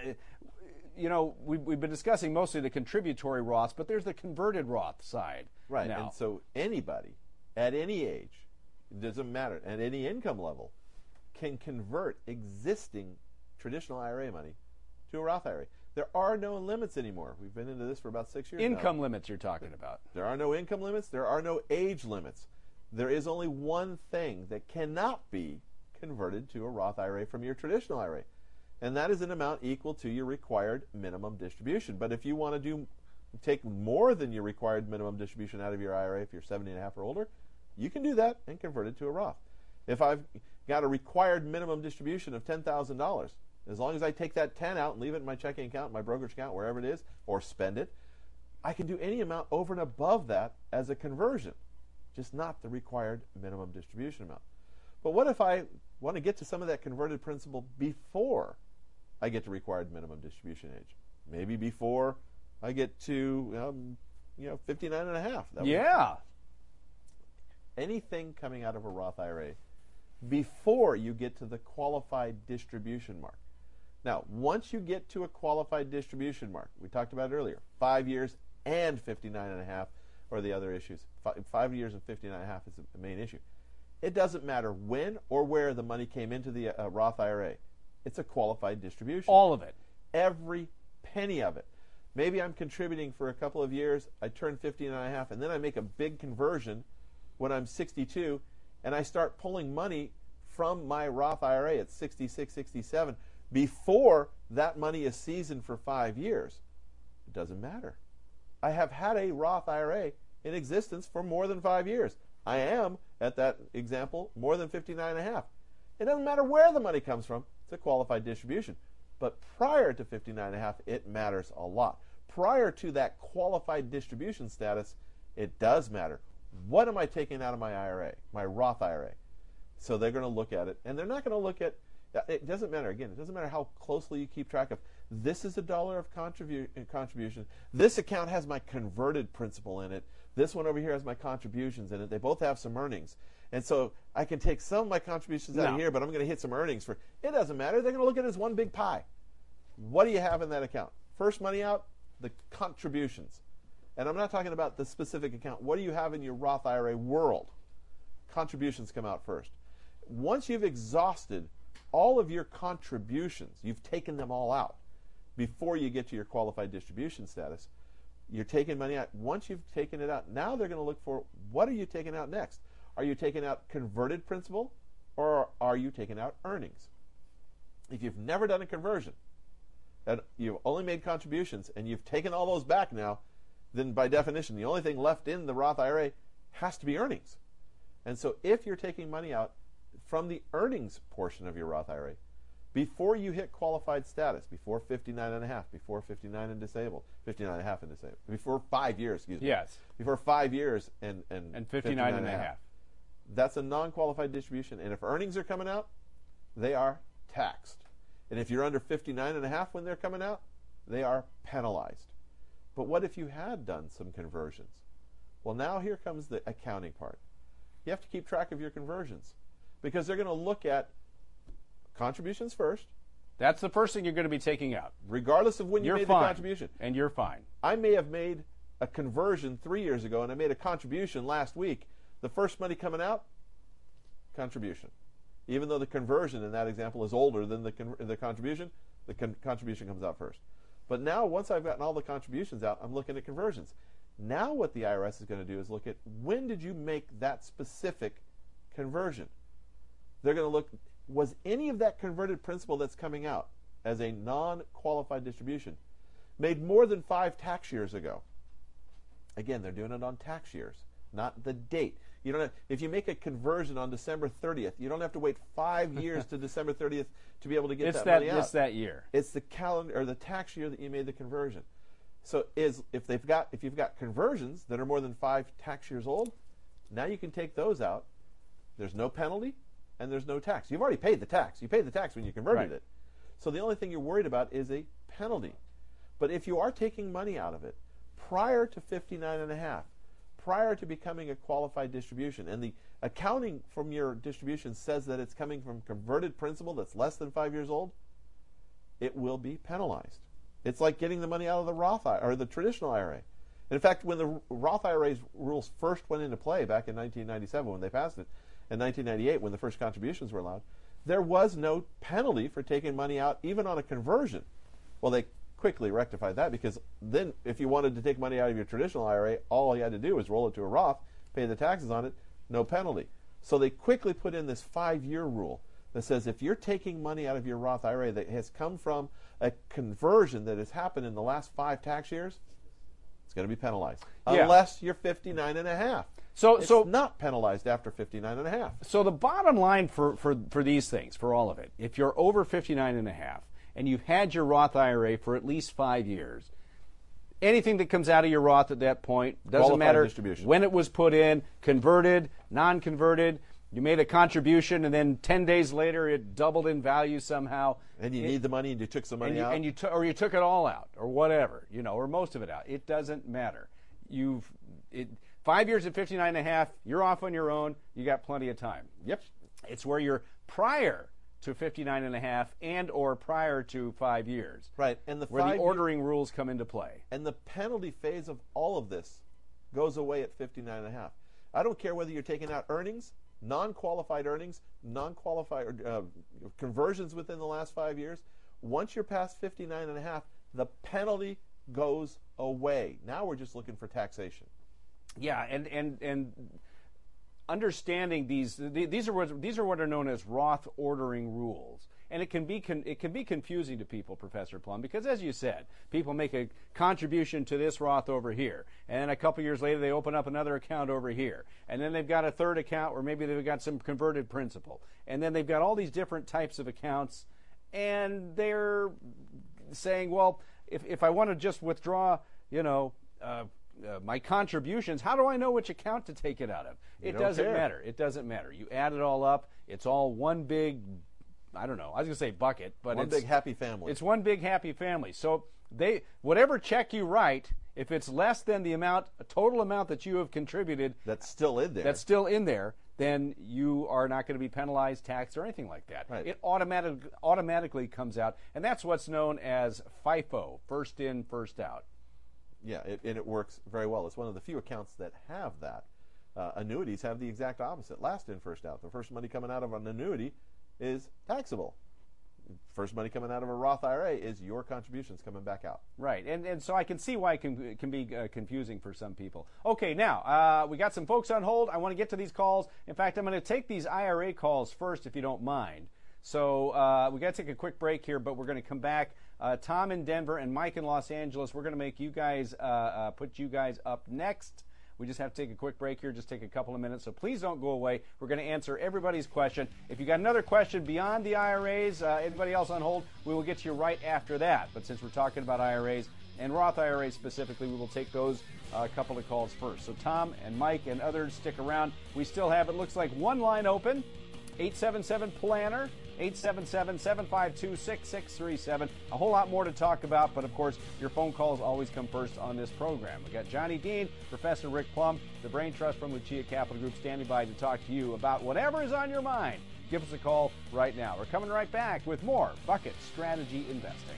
you know, we've, we've been discussing mostly the contributory Roths, but there's the converted Roth side. Right, now. And so anybody at any age, it doesn't matter, at any income level, can convert existing traditional I R A money to a Roth I R A. There are no limits anymore. We've been into this for about six years Income now. limits you're talking about. There are no income limits. There are no age limits. There is only one thing that cannot be converted to a Roth I R A from your traditional I R A, and that is an amount equal to your required minimum distribution. But if you want to do take more than your required minimum distribution out of your I R A if you're seventy and a half or older, you can do that and convert it to a Roth. If I've got a required minimum distribution of ten thousand dollars, as long as I take that ten out and leave it in my checking account, my brokerage account, wherever it is, or spend it, I can do any amount over and above that as a conversion, just not the required minimum distribution amount. But what if I want to get to some of that converted principal before I get to required minimum distribution age? Maybe before I get to um, you know, fifty-nine and a half. That yeah. Anything coming out of a Roth I R A before you get to the qualified distribution mark. Now, once you get to a qualified distribution mark, we talked about it earlier, five years and fifty-nine and a half are the other issues. Five, five years and fifty-nine and a half is the main issue. It doesn't matter when or where the money came into the uh, Roth I R A. It's a qualified distribution. All of it. Every penny of it. Maybe I'm contributing for a couple of years, I turn fifty-nine and a half, and then I make a big conversion when I'm sixty-two, and I start pulling money from my Roth I R A at sixty-six, sixty-seven before that money is seasoned for five years. It doesn't matter. I have had a Roth I R A in existence for more than five years. I am, at that example, more than fifty-nine and a half. It doesn't matter where the money comes from. It's a qualified distribution. But prior to fifty-nine and a half, it matters a lot. Prior to that qualified distribution status, it does matter. What am I taking out of my I R A, my Roth I R A? So they're going to look at it, and they're not going to look at, it doesn't matter, again, it doesn't matter how closely you keep track of. This is a dollar of contribu- contribution. This account has my converted principal in it. This one over here has my contributions in it. They both have some earnings. And so I can take some of my contributions out No. of here, but I'm going to hit some earnings for, it doesn't matter. They're going to look at it as one big pie. What do you have in that account? First money out, the contributions. And I'm not talking about the specific account. What do you have in your Roth I R A world? Contributions come out first. Once you've exhausted all of your contributions, you've taken them all out before you get to your qualified distribution status, you're taking money out. Once you've taken it out, now they're going to look for, what are you taking out next? Are you taking out converted principal, or are you taking out earnings? If you've never done a conversion, and you've only made contributions, and you've taken all those back now, then by definition, the only thing left in the Roth I R A has to be earnings. And so if you're taking money out from the earnings portion of your Roth I R A, before you hit qualified status, before fifty-nine and a half, before fifty-nine and disabled, fifty-nine and a half and disabled, before five years, excuse me. Yes. Before five years and, and, And fifty-nine and a half. That's a non-qualified distribution. And if earnings are coming out, they are taxed. And if you're under fifty-nine and a half when they're coming out, they are penalized. But what if you had done some conversions? Well, now here comes the accounting part. You have to keep track of your conversions because they're going to look at contributions first. That's the first thing you're going to be taking out. Regardless of when you You're made fine. the contribution. And you're fine. I may have made a conversion three years ago and I made a contribution last week. The first money coming out, contribution. Even though the conversion in that example is older than the, con- the contribution, the con- contribution comes out first. But now, once I've gotten all the contributions out, I'm looking at conversions. Now what the I R S is going to do is look at when did you make that specific conversion. They're going to look, was any of that converted principal that's coming out as a non-qualified distribution made more than five tax years ago? Again, they're doing it on tax years, not the date. You don't have, if you make a conversion on December thirtieth, you don't have to wait five years to December thirtieth to be able to get It's that, that, money out. it's that year. It's the calendar or the tax year that you made the conversion. So is if they've got if you've got conversions that are more than five tax years old, now you can take those out. There's no penalty and there's no tax. You've already paid the tax. You paid the tax when you converted Right. it. So the only thing you're worried about is a penalty. But if you are taking money out of it prior to fifty-nine and a half, prior to becoming a qualified distribution, and the accounting from your distribution says that it's coming from converted principal that's less than five years old, it will be penalized. It's like getting the money out of the Roth I- or the traditional I R A. And in fact, when the Roth I R A's rules first went into play back in nineteen ninety-seven, when they passed it, in nineteen ninety-eight, when the first contributions were allowed, there was no penalty for taking money out, even on a conversion. Well, they quickly rectified that because then if you wanted to take money out of your traditional I R A, all you had to do was roll it to a Roth, pay the taxes on it, no penalty. So they quickly put in this five-year rule that says if you're taking money out of your Roth I R A that has come from a conversion that has happened in the last five tax years, it's going to be penalized. Yeah. Unless you're fifty-nine and a half. So, it's so not penalized after fifty-nine and a half. So the bottom line for, for, for these things, for all of it, if you're over fifty-nine and a half and you've had your Roth I R A for at least five years, anything that comes out of your Roth at that point, doesn't Qualified matter distribution. when it was put in, converted, non-converted, you made a contribution and then ten days later it doubled in value somehow. And you It- need the money and you took some money and you, out. and you t- or you took it all out, or whatever, you know, or most of it out. It doesn't matter. You've it, five years at fifty-nine and a half. You're off on your own. You got plenty of time. Yep. It's where you're prior to fifty-nine and a half and or prior to five years. Right, and the where the five ordering rules come into play. And the penalty phase of all of this goes away at fifty-nine and a half. I don't care whether you're taking out earnings, non-qualified earnings, non-qualified uh, conversions within the last five years. Once you're past fifty-nine and a half, the penalty goes away. Now we're just looking for taxation. Yeah, and and and understanding these these are what these are what are known as Roth ordering rules, and it can be con, it can be confusing to people, Professor Plum, because as you said, people make a contribution to this Roth over here, and then a couple years later they open up another account over here, and then they've got a third account where maybe they've got some converted principal, and then they've got all these different types of accounts, and they're saying, well, if if I want to just withdraw, you know. Uh, Uh, my contributions, how do I know which account to take it out of? You It don't doesn't care. matter. It doesn't matter. You add it all up. It's all one big I don't know, I was going to say bucket, but one it's big happy family. It's one big happy family. So they, whatever check you write, if it's less than the amount, a total amount that you have contributed, that's still in there. That's still in there. Then you are not going to be penalized, taxed, or anything like that. Right. It automatic, automatically comes out, and that's what's known as FIFO, first in, first out. Yeah, it, and it works very well. It's one of the few accounts that have that. Uh, annuities have the exact opposite, last in, first out. The first money coming out of an annuity is taxable. First money coming out of a Roth I R A is your contributions coming back out. Right, and and so I can see why it can, it can be uh, confusing for some people. Okay, now, uh, we got some folks on hold. I want to get to these calls. In fact, I'm going to take these I R A calls first, if you don't mind. So uh, we got to take a quick break here, but we're going to come back. Uh, Tom in Denver and Mike in Los Angeles, we're going to make you guys, uh, uh, put you guys up next. We just have to take a quick break here, just take a couple of minutes, so please don't go away. We're going to answer everybody's question. If you got another question beyond the I R As, uh, anybody else on hold, we will get to you right after that. But since we're talking about I R As and Roth I R As specifically, we will take those uh, couple of calls first. So Tom and Mike and others, stick around. We still have, it looks like, one line open, eight seven seven planner. eight seven seven, seven five two, six six three seven. A whole lot more to talk about, but of course, your phone calls always come first on this program. We got Johnny Dean, Professor Rick Plum, the Brain Trust from Lucia Capital Group standing by to talk to you about whatever is on your mind. Give us a call right now. We're coming right back with more Bucket Strategy Investing.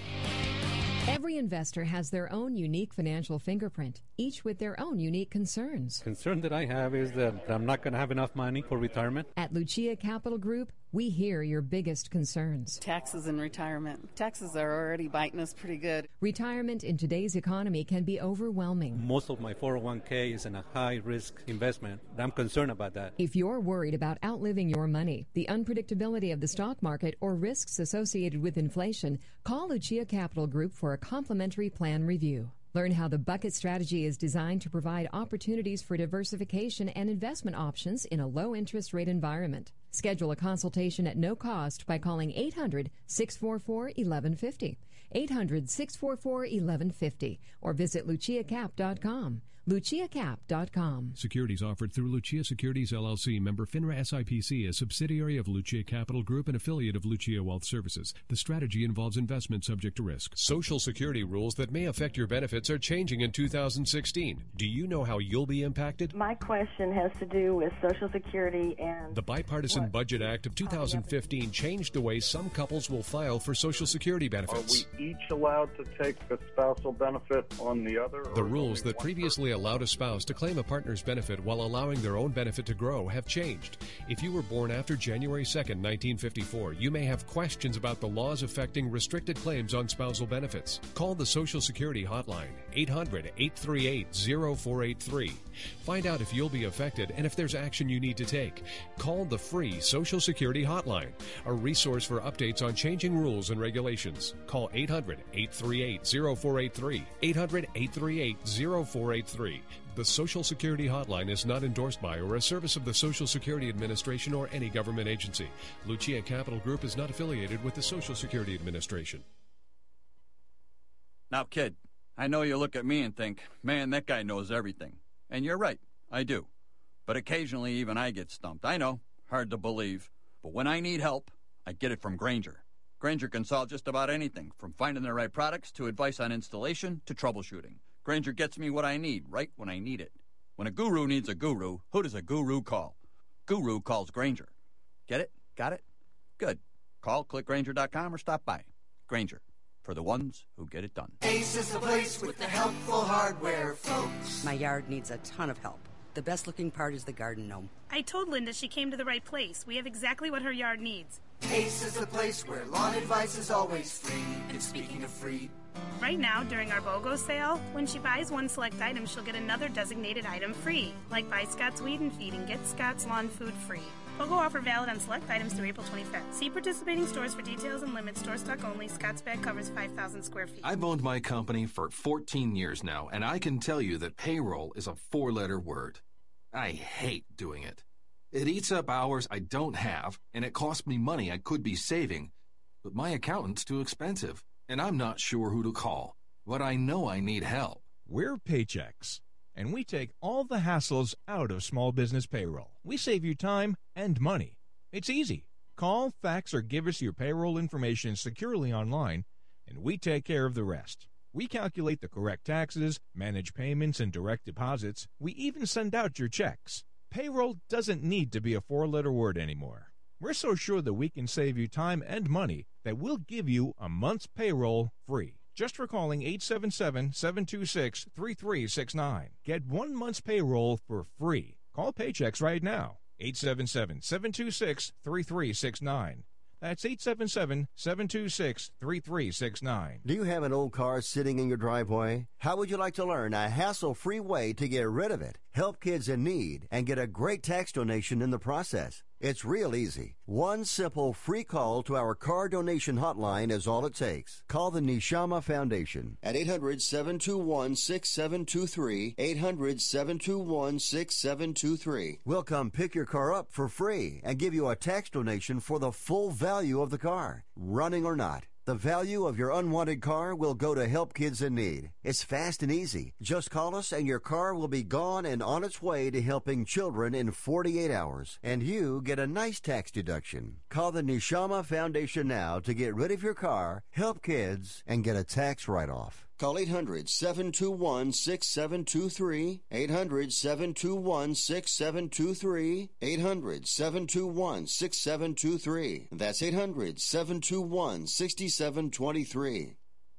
Every investor has their own unique financial fingerprint, each with their own unique concerns. Concern that I have is that I'm not going to have enough money for retirement. At Lucia Capital Group, we hear your biggest concerns. Taxes and retirement. Taxes are already biting us pretty good. Retirement in today's economy can be overwhelming. Most of my four oh one k is in a high-risk investment. I'm concerned about that. If you're worried about outliving your money, the unpredictability of the stock market, or risks associated with inflation, call Lucia Capital Group for a complimentary plan review. Learn how the Bucket strategy is designed to provide opportunities for diversification and investment options in a low-interest rate environment. Schedule a consultation at no cost by calling eight hundred, six four four, eleven fifty, eight hundred, six four four, eleven fifty, or visit lucia cap dot com. lucia cap dot com. Securities offered through Lucia Securities, L L C, member FINRA S I P C, a subsidiary of Lucia Capital Group and affiliate of Lucia Wealth Services. The strategy involves investment subject to risk. Social Security rules that may affect your benefits are changing in two thousand sixteen. Do you know how you'll be impacted? My question has to do with Social Security and... The Bipartisan Budget Act of two thousand fifteen changed the way some couples will file for Social Security benefits. Are we each allowed to take the spousal benefit on the other? The rules that previously allowed a spouse to claim a partner's benefit while allowing their own benefit to grow have changed. If you were born after January second, nineteen fifty-four, you may have questions about the laws affecting restricted claims on spousal benefits. Call the Social Security hotline, eight hundred, eight three eight, zero four eight three. Find out if you'll be affected and if there's action you need to take. Call the free Social Security hotline, a resource for updates on changing rules and regulations. Call eight hundred, eight three eight, zero four eight three, eight hundred, eight three eight, zero four eight three. The Social Security hotline is not endorsed by or a service of the Social Security Administration or any government agency. Lucia Capital Group is not affiliated with the Social Security Administration. Now, kid, I know you look at me and think, man, that guy knows everything. And you're right, I do. But occasionally even I get stumped. I know, hard to believe. But when I need help, I get it from Grainger. Grainger can solve just about anything, from finding the right products to advice on installation to troubleshooting. Grainger gets me what I need right when I need it. When a guru needs a guru, who does a guru call? Guru calls Grainger. Get it? Got it? Good. Call click grainger dot com or stop by. Grainger, for the ones who get it done. Ace is the place with the helpful hardware, folks. My yard needs a ton of help. The best looking part is the garden gnome. I told Linda she came to the right place. We have exactly what her yard needs. Ace is the place where lawn advice is always free. And speaking of free, right now, during our BOGO sale, when she buys one select item, she'll get another designated item free. Like buy Scott's Weed and Feed and get Scott's Lawn Food free. BOGO offer valid on select items through April twenty-fifth. See participating stores for details and limits. Store stock only. Scott's bag covers five thousand square feet. I've owned my company for fourteen years now, and I can tell you that payroll is a four-letter word. I hate doing it. It eats up hours I don't have, and it costs me money I could be saving. But my accountant's too expensive, and I'm not sure who to call. But I know I need help. We're Paychex, and we take all the hassles out of small business payroll. We save you time and money. It's easy. Call, fax, or give us your payroll information securely online, and we take care of the rest. We calculate the correct taxes, manage payments and direct deposits. We even send out your checks. Payroll doesn't need to be a four-letter word anymore. We're so sure that we can save you time and money that we'll give you a month's payroll free. Just for calling eight seven seven, seven two six, three three six nine. Get one month's payroll for free. Call Paychex right now. eight seven seven, seven two six, three three six nine. That's eight seven seven, seven two six, three three six nine. Do you have an old car sitting in your driveway? How would you like to learn a hassle-free way to get rid of it, help kids in need, and get a great tax donation in the process? It's real easy. One simple free call to our car donation hotline is all it takes. Call the Neshama Foundation at eight hundred, seven two one, six seven two three, eight hundred, seven two one, six seven two three. We'll come pick your car up for free and give you a tax donation for the full value of the car, running or not. The value of your unwanted car will go to help kids in need. It's fast and easy. Just call us and your car will be gone and on its way to helping children in forty-eight hours. And you get a nice tax deduction. Call the Neshama Foundation now to get rid of your car, help kids, and get a tax write-off. Call eight hundred, seven two one, six seven two three, eight hundred, seven two one, six seven two three, eight hundred, seven two one, six seven two three. That's eight hundred, seven two one, six seven two three.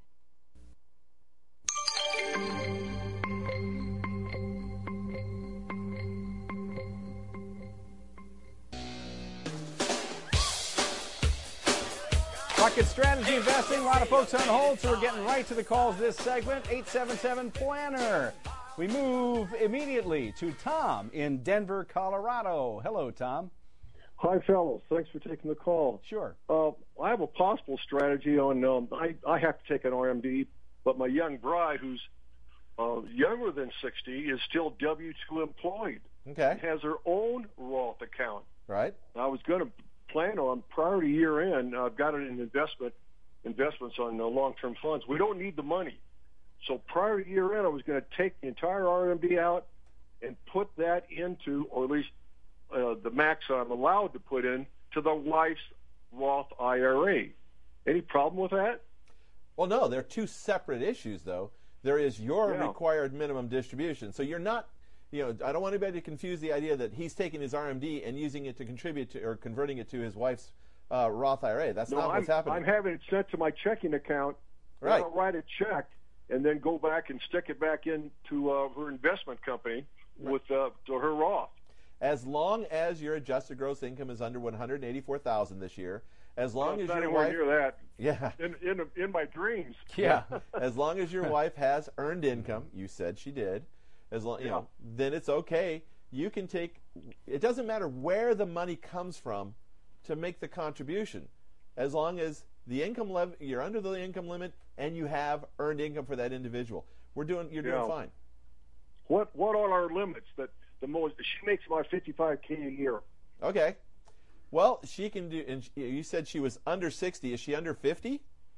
Bucket Strategy Investing, a lot of folks on hold, so we're getting right to the calls this segment. eight seven seven planner. We move immediately to Tom in Denver, Colorado. Hello, Tom. Hi, fellows. Thanks for taking the call. Sure. Uh, I have a possible strategy on, um, I, I have to take an R M D, but my young bride, who's uh, younger than sixty, is still W two employed. Okay. Has her own Roth account. Right. I was going to plan on prior to year end. I've got it in investment investments on uh, long-term funds. We don't need the money. So prior to year end, I was going to take the entire R M D out and put that into, or at least uh, the max I'm allowed to put in, to the wife's Roth I R A. Any problem with that? Well, no, they're two separate issues, though. There is your Yeah. required minimum distribution. So you're not, you know, I don't want anybody to confuse the idea that he's taking his R M D and using it to contribute to, or converting it to his wife's uh, Roth I R A. That's no, not I'm, what's happening. I'm having it sent to my checking account. Right. I'll write a check and then go back and stick it back into uh, her investment company with uh, to her Roth. As long as your adjusted gross income is under one hundred eighty-four thousand dollars this year, as long well, as not your anywhere wife, near that. yeah, in in in my dreams. yeah, as long as your wife has earned income, you said she did, as long you Yeah. know, then it's okay. You can take. It doesn't matter where the money comes from to make the contribution, as long as the income level you're under the income limit and you have earned income for that individual. We're doing. You're doing Yeah. fine. What what are our limits? That the most she makes about fifty-five K a year. Okay. Well, she can do. And you said she was under sixty. Is she under fifty?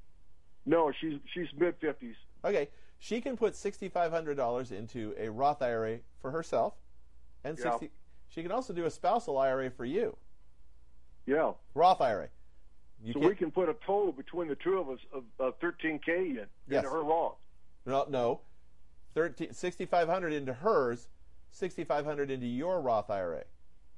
No, she's she's mid fifties. Okay. She can put sixty-five hundred dollars into a Roth I R A for herself, and Yeah. sixty. She can also do a spousal I R A for you. Yeah. Roth I R A. You so can't- we can put a total between the two of us of uh, thirteen K in Yes. into her Roth. No, no. thirteen, sixty-five hundred into hers, sixty-five hundred into your Roth I R A.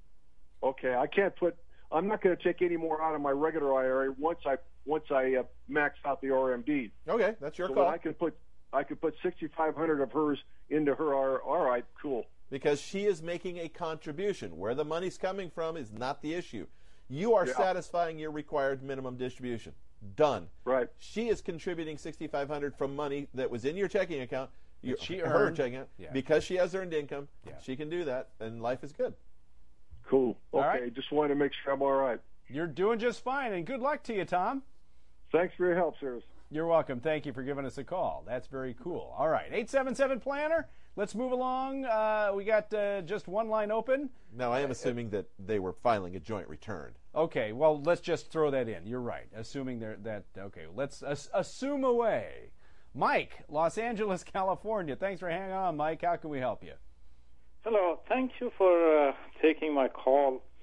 Okay, I can't put. I'm not going to take any more out of my regular I R A once I once I uh, max out the R M D. Okay, that's your so call. I can put I can put sixty-five hundred of hers into her. R- All right, cool. Because she is making a contribution. Where the money's coming from is not the issue. You are Yeah. satisfying your required minimum distribution. Done. Right. She is contributing sixty-five hundred dollars from money that was in your checking account. Your, That she her earned. checking account. Yeah. Because she has earned income, Yeah. she can do that, and life is good. Cool. All Okay, right. just wanted to make sure I'm all right. You're doing just fine, and good luck to you, Tom. Thanks for your help, sirs. You're welcome. Thank you for giving us a call. That's very cool. All right, eight seven seven planner. Let's move along. Uh, we got uh, just one line open. Now, I am assuming that they were filing a joint return. Okay, well, let's just throw that in. You're right. Assuming they're, that, okay, let's as- assume away. Mike, Los Angeles, California. Thanks for hanging on, Mike. How can we help you? Hello. Thank you for uh, taking my call.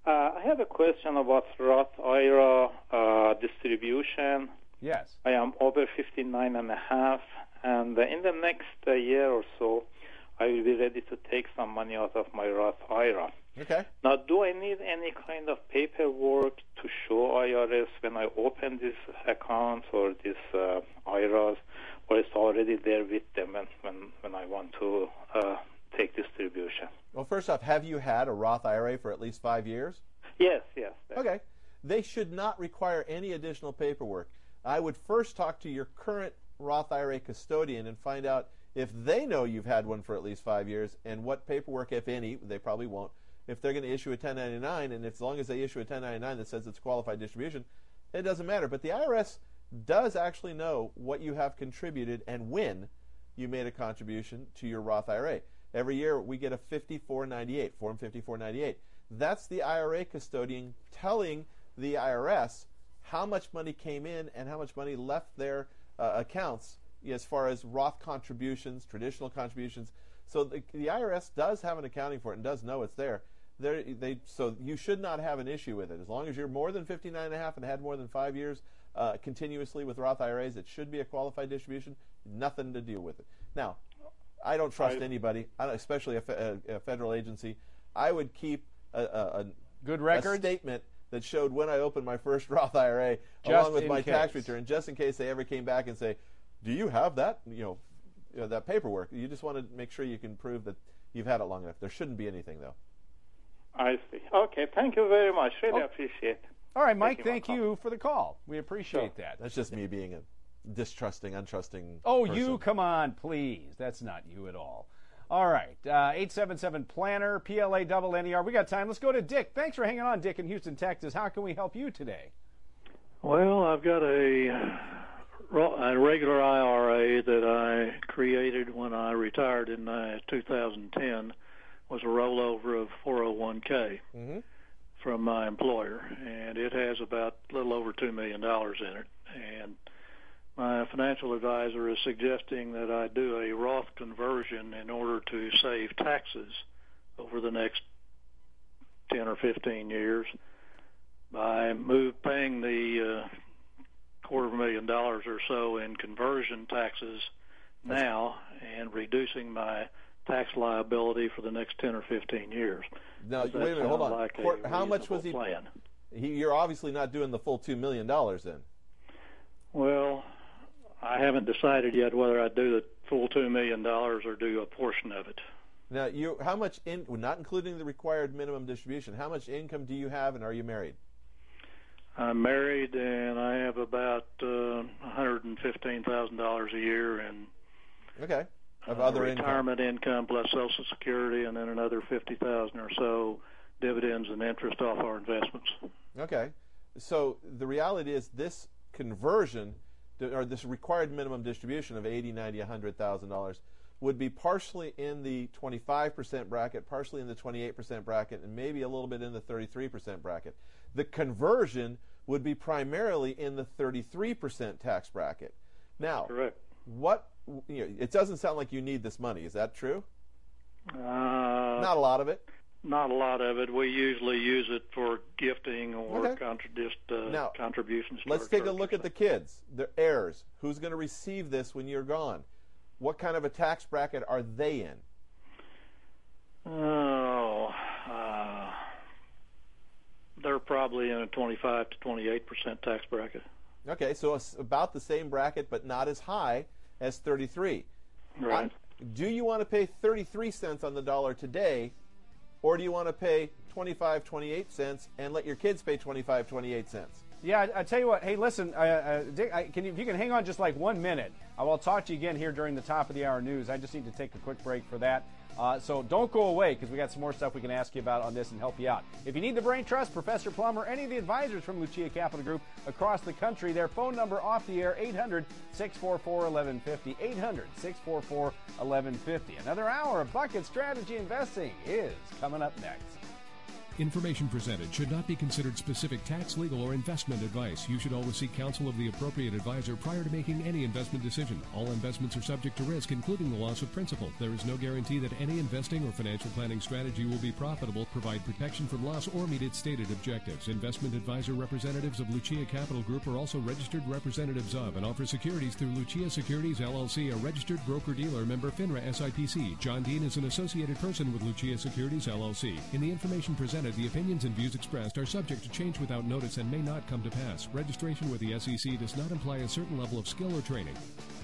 Uh, I have a question about Roth I R A uh, distribution. Yes. I am over fifty-nine and a half, and uh, in the next uh, year or so, I will be ready to take some money out of my Roth I R A. Okay. Now, do I need any kind of paperwork to show I R S when I open these accounts or these uh, I R As, or it's already there with them when, when, when I want to uh, take distribution? Well, first off, have you had a Roth I R A for at least five years? Yes, yes. Okay. They should not require any additional paperwork. I would first talk to your current Roth I R A custodian and find out if they know you've had one for at least five years and what paperwork, if any, they probably won't. If they're going to issue a ten ninety-nine, and as long as they issue a ten ninety-nine that says it's qualified distribution, it doesn't matter. But the I R S does actually know what you have contributed and when you made a contribution to your Roth I R A. Every year we get a fifty-four ninety-eight, Form fifty-four ninety-eight. That's the I R A custodian telling the I R S how much money came in and how much money left their uh, accounts as far as Roth contributions, traditional contributions. So the, the I R S does have an accounting for it and does know it's there. There, they, so you should not have an issue with it. As long as you're more than fifty-nine and a half and had more than five years uh, continuously with Roth I R As, it should be a qualified distribution. Nothing to deal with it. Now, I don't trust I, anybody, especially a, fe- a, a federal agency. I would keep a, a, a good record a statement that showed when I opened my first Roth I R A just along with my case. tax return, just in case they ever came back and say, "Do you have that? You know, you know, that paperwork?" You just want to make sure you can prove that you've had it long enough. There shouldn't be anything, though. I see. Okay, thank you very much. Really oh. appreciate it. All right, Mike, Taking thank you for the call. We appreciate sure. that. That's just me being a distrusting, untrusting Oh, person. you, come on, please. That's not you at all. All right, uh, eight seven seven planner, P L A double N E R. We got time. Let's go to Dick. Thanks for hanging on, Dick, in Houston, Texas. How can we help you today? Well, I've got a, a regular I R A that I created when I retired in uh, two thousand ten. Was a rollover of four oh one k mm-hmm. from my employer, and it has about a little over two million dollars in it. And my financial advisor is suggesting that I do a Roth conversion in order to save taxes over the next ten or fifteen years by move paying the uh, quarter of a million dollars or so in conversion taxes now and reducing my tax liability for the next ten or fifteen years. Now, Does wait a minute, hold on. Like Court, how much was he? Plan? he? You're obviously not doing the full two million dollars then. Well, I haven't decided yet whether I do the full two million dollars or do a portion of it. Now, you, how much, in, not including the required minimum distribution, how much income do you have, and are you married? I'm married, and I have about uh, one hundred fifteen thousand dollars a year in okay. of uh, other retirement income. income plus Social Security, and then another fifty thousand dollars or so dividends and interest off our investments. Okay. So the reality is this conversion, or this required minimum distribution of eighty, ninety, one hundred thousand dollars would be partially in the twenty-five percent bracket, partially in the twenty-eight percent bracket, and maybe a little bit in the thirty-three percent bracket. The conversion would be primarily in the thirty-three percent tax bracket. Now, correct. What, you know, it doesn't sound like you need this money. Is that true? Uh, Not a lot of it? Not a lot of it. We usually use it for gifting or Okay. contra- just uh, Now, contributions. To Let's our take a church. look at the kids, the heirs. Who's going to receive this when you're gone? What kind of a tax bracket are they in? Oh, uh, they're probably in a twenty-five to twenty-eight percent tax bracket. Okay, so it's about the same bracket, but not as high as thirty-three. Right. Uh, do you want to pay thirty-three cents on the dollar today, or do you want to pay twenty-five, twenty-eight cents and let your kids pay twenty-five, twenty-eight cents? Yeah, I, I tell you what. Hey, listen, uh, uh, Dick, I, can you, if you can hang on just like one minute, I will talk to you again here during the top of the hour news. I just need to take a quick break for that. Uh, so don't go away because we got some more stuff we can ask you about on this and help you out. If you need the Brain Trust, Professor Plummer, any of the advisors from Lucia Capital Group across the country, their phone number off the air, eight hundred, six four four, eleven fifty, eight hundred, six four four, eleven fifty. Another hour of Bucket Strategy Investing is coming up next. Information presented should not be considered specific tax, legal, or investment advice. You should always seek counsel of the appropriate advisor prior to making any investment decision. All investments are subject to risk, including the loss of principal. There is no guarantee that any investing or financial planning strategy will be profitable, provide protection from loss, or meet its stated objectives. Investment advisor representatives of Lucia Capital Group are also registered representatives of and offer securities through Lucia Securities, L L C, a registered broker-dealer, member FINRA S I P C. John Dean is an associated person with Lucia Securities, L L C. In the information presented, the opinions and views expressed are subject to change without notice and may not come to pass. Registration with the S E C does not imply a certain level of skill or training.